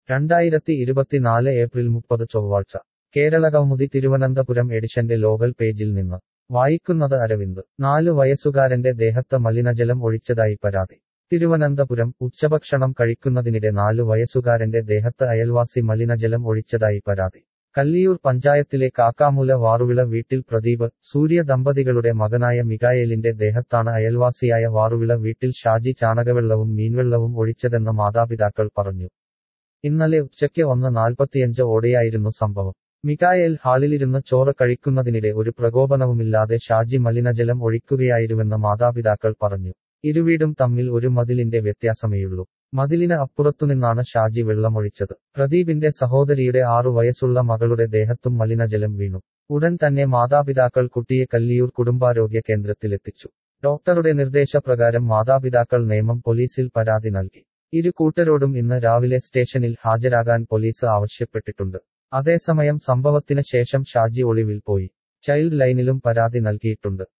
2024 April 30 ചൊവ്വാഴ്ച കേരളകൗമുദി തിരുവനന്തപുരം എഡിഷന്റെ local പേജിൽ നിന്ന് വായിക്കുന്നത് അരവിന്ദ് 4 വയസ്സുകാരന്റെ ദേഹത്ത് മലിനജലം ഒഴിച്ചതായി പരാതി തിരുവനന്തപുരം ഉച്ചഭക്ഷണം കഴിക്കുന്നതിനിടെ 4 വയസ്സുകാരന്റെ ദേഹത്ത് അയൽവാസി മലിനജലം ഒഴിച്ചതായി പരാതി കല്ലിയൂർ പഞ്ചായത്തിലെ കാക്കാമൂല വാറുവിള വീട്ടിൽ പ്രദീപ് സൂര്യ ദമ്പതികളുടെ മകനായ മികായേലിന്റെ ദേഹത്താണ് അയൽവാസിയായ വാറുവിള വീട്ടിൽ ഷാജി ചാണകവെള്ളവും മീൻവെള്ളവും ഒഴിച്ചതെന്ന് മാതാപിതാക്കൾ പറഞ്ഞു ഇന്നലെ ഉച്ചയ്ക്ക് 1:45 ഓടെയായിരുന്നു സംഭവം മികായേൽ ഹാളിലിരുന്ന് ചോറ് കഴിക്കുന്നതിനിടെ ഒരു പ്രകോപനവുമില്ലാതെ ഷാജി മലിനജലം ഒഴിക്കുകയായിരുന്നുവെന്ന് മാതാപിതാക്കൾ പറഞ്ഞു ഇരുവീടും തമ്മിൽ ഒരു മതിലിന്റെ വ്യത്യാസമേയുള്ളൂ മതിലിന് അപ്പുറത്തുനിന്നാണ് ഷാജി വെള്ളമൊഴിച്ചത് പ്രദീപിന്റെ സഹോദരിയുടെ 6 വയസ്സുള്ള മകളുടെ ദേഹത്തും മലിനജലം വീണു ഉടൻ തന്നെ മാതാപിതാക്കൾ കുട്ടിയെ കല്ലിയൂർ കുടുംബാരോഗ്യ കേന്ദ്രത്തിലെത്തിച്ചു ഡോക്ടറുടെ നിർദ്ദേശപ്രകാരം മാതാപിതാക്കൾ നേമം പോലീസിൽ പരാതി നൽകി ഇരു കൂട്ടരോടും ഇന്ന് രാവിലെ സ്റ്റേഷനിൽ ഹാജരാകാൻ പോലീസ് ആവശ്യപ്പെട്ടിട്ടുണ്ട് അതേസമയം സംഭവത്തിന് ശേഷം ഷാജി ഒളിവിൽ പോയി ചൈൽഡ് ലൈനിലും പരാതി നൽകിയിട്ടുണ്ട്